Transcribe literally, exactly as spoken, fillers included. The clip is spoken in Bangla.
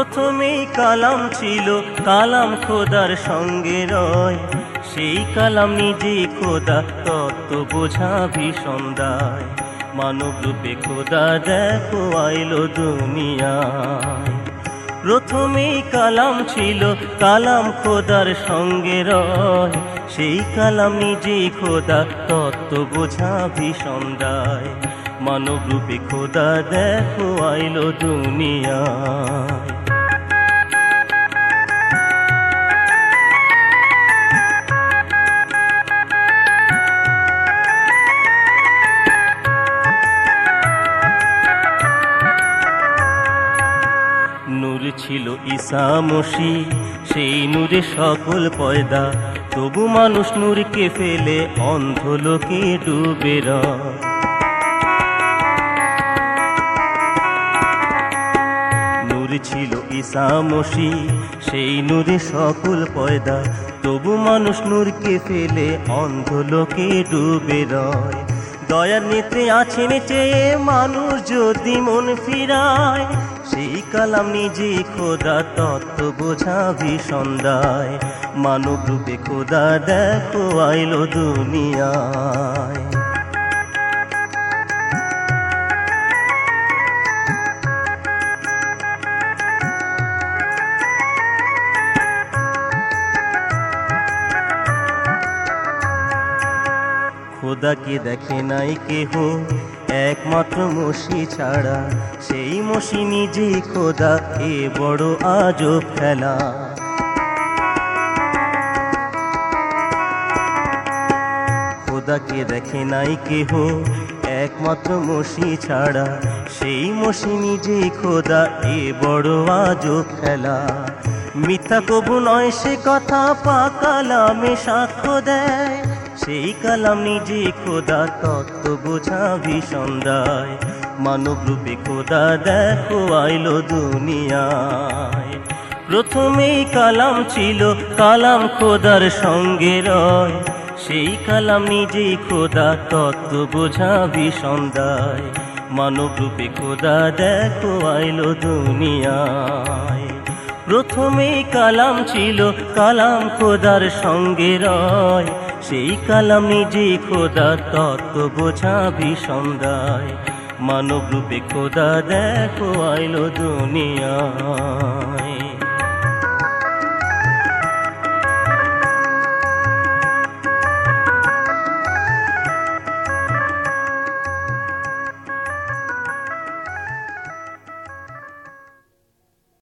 প্রথমেই কালাম ছিল, কালাম খোদার সঙ্গে রয়, সেই কালাম নিজেই খোদা, তত্ত্ব বোঝা ভীষণ দায়। মানব রূপে খোদা দেখো আইলো দুনিয়ায়। প্রথমেই কালাম ছিল, কালাম খোদার সঙ্গে রয়, সেই কালাম নিজেই খোদা, তত্ত্ব বোঝা ভীষণ দায়। মানব রূপে খোদা দেখো আইলো দুনিয়ায়। নূর ছিল ঈসা মসীহ, সেই নূরে সকল পয়দা, তবু মানুষ নূরকে ফেলে অন্ধ লোকে ডুবে রয়। নূর ছিল ঈসা মসীহ, সেই নূরে সকল পয়দা, তবু মানুষ নূরকে ফেলে অন্ধ লোকে ডুবে রয়। দয়ার নেত্রে আছেন চেয়ে মানুষ যদি মন ফিরায়, সেই কালাম নিজে খোদা, তত্ত্ব বোঝা ভীষণ দায়। মানব রূপে খোদা দেখো আইলো দুনিয়ায়। খোদাকে দেখে নাই কেহ একমাত্র মসি ছাড়া, সেই মসি নিজে খোদা, এ বড় আজব খেলা। খোদাকে দেখে নাই কেহ একমাত্র মসি ছাড়া, সেই মসি নিজে খোদা, এ বড় আজব খেলা। মিথ্যা কবু নয় সে কথা, পাক কালামে সাক্ষ্য দেয়, সেই কালাম নিজে খোদা, তত্ত্ব বোঝা ভীষণ দায়। মানব রূপে খোদা দেখো আইলো দুনিয়ায়। প্রথমেই কালাম ছিল, কালাম খোদার সঙ্গে রয়, সেই কালাম নিজে খোদা, তত্ত্ব বোঝা ভীষণ দায়। মানব রূপে খোদা দেখো আইলো দুনিয়ায়। প্রথমেই কালাম ছিল, কালাম খোদার সঙ্গে রয়, সেই কালাম নিজে খোদা, তত্ত্ব বোঝা ভীষণ দায়। মানব রূপে খোদা দেখো আইলো দুনিয়ায়।